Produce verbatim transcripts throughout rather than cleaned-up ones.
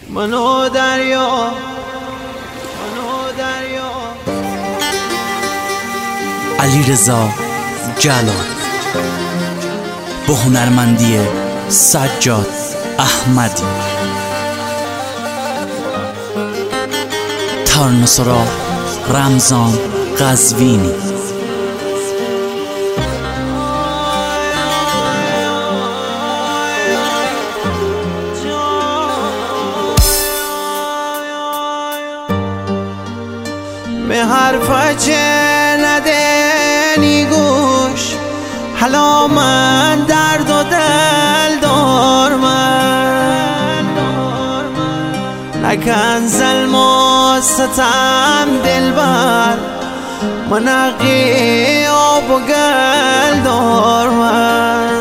منو دریا منو دریا علیرضا جلال با هنرمندی سجاد احمدی، ترانه‌سرا رمضان قزوینی. به حرفا چه ندنی گوش، حالا من درد و دل دارم، نکن ظلم و ستم دلبر، من حقی آب و گل دارم.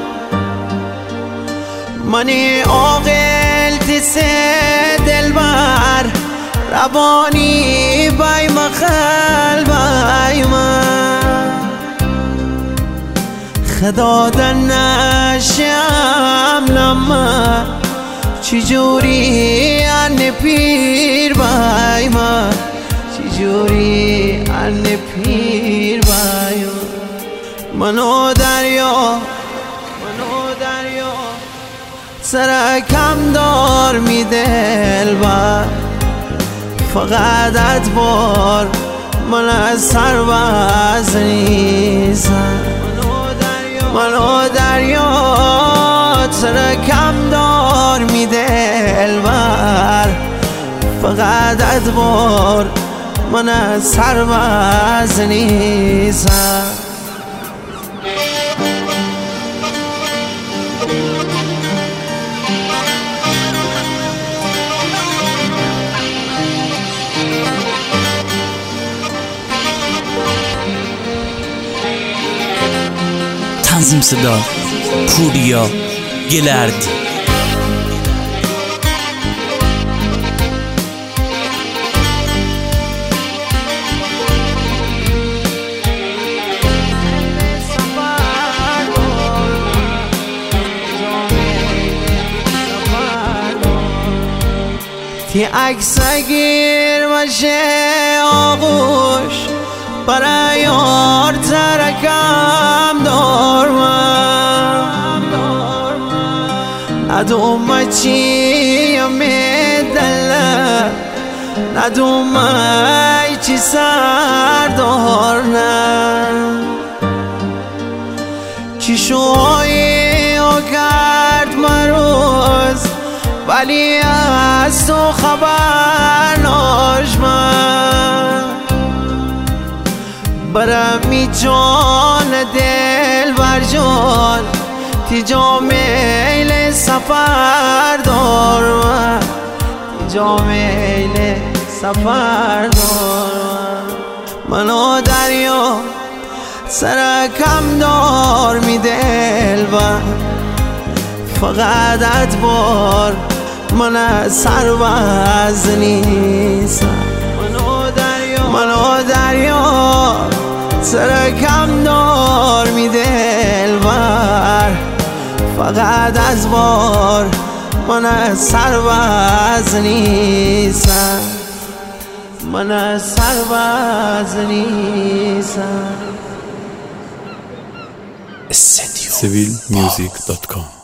منی عاقل تیسه دلبر، روانی بای مخل بای من، خدا دن نشم لما چی جوری ان پیر بای من، چی جوری ان پیر بای من. منو دریا منو دریا سر کم دار می دلبر، فقط ادبار من از سر باز نیستم. منو دریا سر کم دار می دلبر، فقط ادبار من از سر باز نیستم. تنظیم صدا پوریا گلردی. تی عکس گیر باشه آغوش، برای یار ترکم دارم، ندوم چی میدله، ندوم چی سر دارم، چی شوی و کرد مروز، ولی از تو خبر ناشمن. برم می جان دل بر جان، تی جا میل سفر دارم، تی جا میل سفر دارم. منو دریا سر کم دار می دل بر، فقط ادبار من از سر باز نیستم. منو دریا منو دریا سر کم دار می دلبر، فقط از بار من از سر باز نیستم، من از سر باز نیستم. سویل میوزیک دات کام